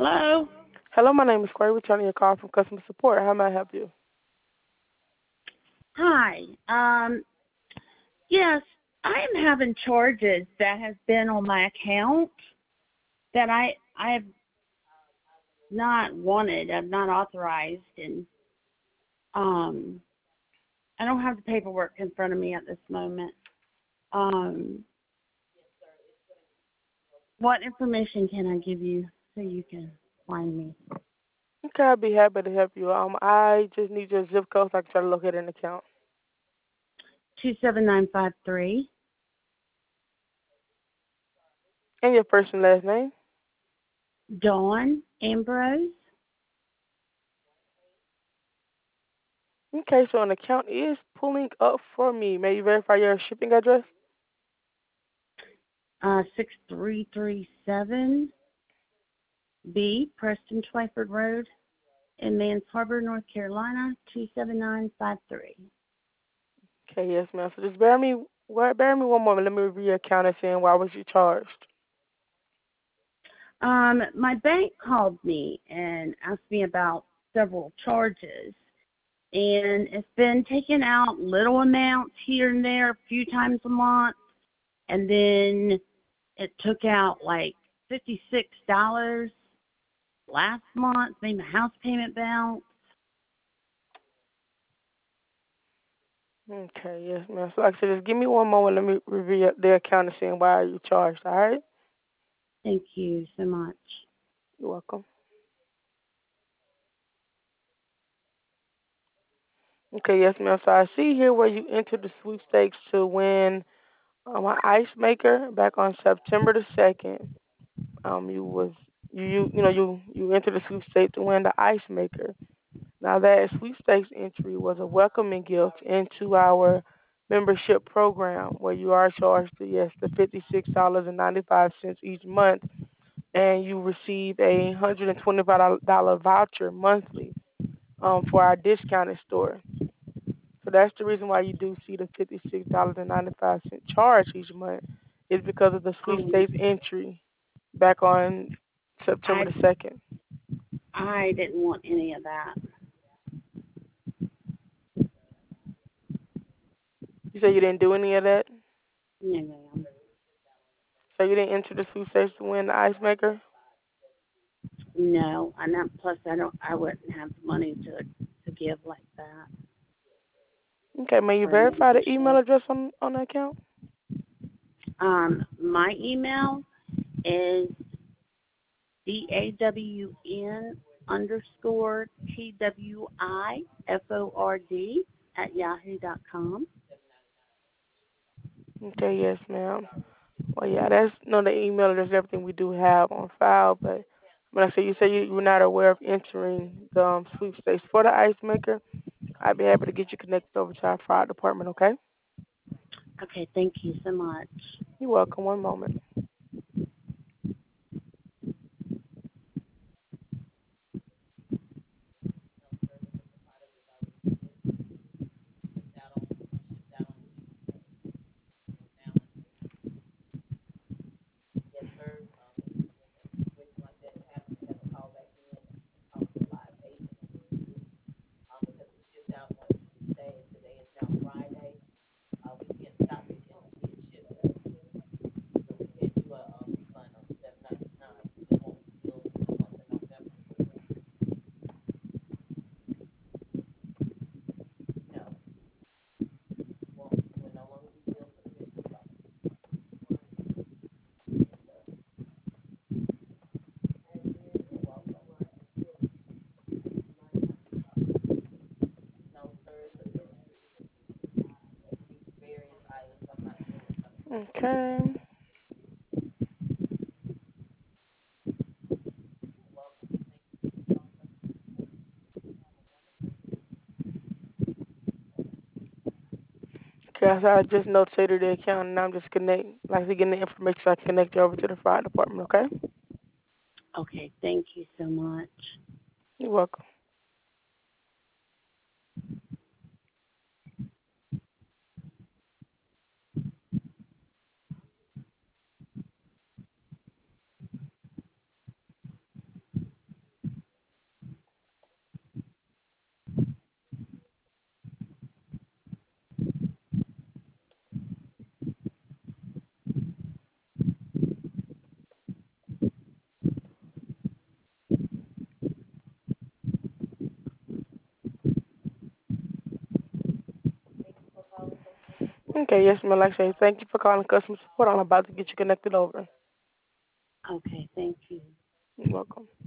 Hello. Hello, my name is Corey, returning your call from customer support. How may I help you? Hi. Yes, I am having charges that has been on my account that I have not wanted. I've not authorized, and um, I don't have the paperwork in front of me at this moment. Um, what information can I give you so you can find me? Okay, I'll be happy to help you. I just need your zip code so I can try to locate an account. 27953. And your first and last name. Dawn Ambrose. Okay, so an account is pulling up for me. May you verify your shipping address? 6337 B, Preston Twyford Road, in Mans Harbor, North Carolina, 27953. Okay, yes, ma'am. So just bear me one moment. Let me review your account and see why was you charged. My bank called me and asked me about several charges, and it's been taking out little amounts here and there a few times a month, and then it took out like $56 last month, made my house payment bounce. Okay, yes, ma'am. So like I said, just give me one moment. Let me review the account and see why you charged. All right? Thank you so much. You're welcome. Okay, yes, ma'am. So I see here where you entered the sweepstakes to win an ice maker back on September the 2nd. You was you entered the sweepstakes to win the ice maker. Now that sweepstakes entry was a welcoming gift into our membership program where you are charged the $56.95 each month, and you receive a $125 voucher monthly for our discounted store. So that's the reason why you do see the $56.95 charge each month is because of the Um, sweepstakes entry back on September I the 2nd. I didn't want any of that. You say you didn't do any of that? No, ma'am. So you didn't enter the sweepstakes to win the ice maker? No, and that, plus I wouldn't have the money to give like that Okay, may you for a verify the email membership. address on the account? My email is DAWN_TWIFORD Okay, yes, ma'am. Well, yeah, that's no the email address, everything we do have on file. But when I say you were not aware of entering the sweepstakes for the ice maker, I'd be happy to get you connected over to our fraud department. Okay? Okay, thank you so much. You're welcome. One moment. Okay. Okay, so I just notated the account, and I'm just getting the information so I can connect you over to the fire department. Okay? Okay, thank you so much. You're welcome. Okay, yes, ma'am. Like I say, thank you for calling customer support. I'm about to get you connected over. Okay, thank you. You're welcome.